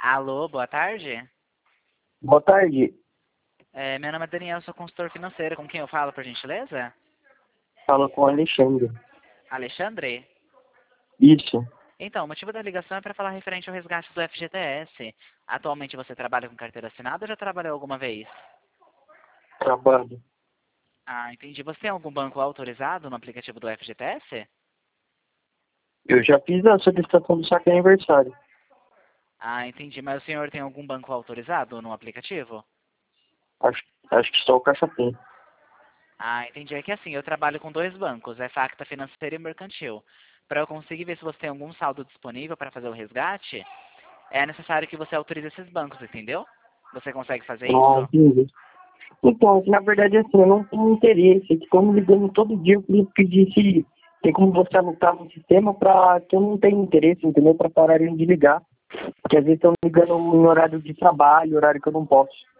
Alô, boa tarde. Boa tarde. Meu nome é Daniel, sou consultor financeiro. Com quem eu falo, por gentileza? Fala com o Alexandre. Alexandre? Isso, Então, o motivo da ligação é para falar referente ao resgate do FGTS. Atualmente você trabalha com carteira assinada ou já trabalhou alguma vez? trabalho. Ah, entendi. Você tem algum banco autorizado no aplicativo do FGTS? Eu já fiz a solicitação do saque aniversário. Ah, entendi. Mas o senhor tem algum banco autorizado no aplicativo? Acho que só o Caixa tem. Ah, entendi. É que assim, eu trabalho com dois bancos, é Facta Financeira e Mercantil. Para eu conseguir ver se você tem algum saldo disponível para fazer o resgate, é necessário que você autorize esses bancos, entendeu? Você consegue fazer Ah, isso? entendi. Então, na verdade, assim, eu não tenho interesse. Ficou me ligando todo dia, eu queria pedir se tem como você anotar no sistema para que eu não tenha interesse, entendeu? Para pararem de ligar. Porque às vezes estão ligando em horário de trabalho, horário que eu não posso.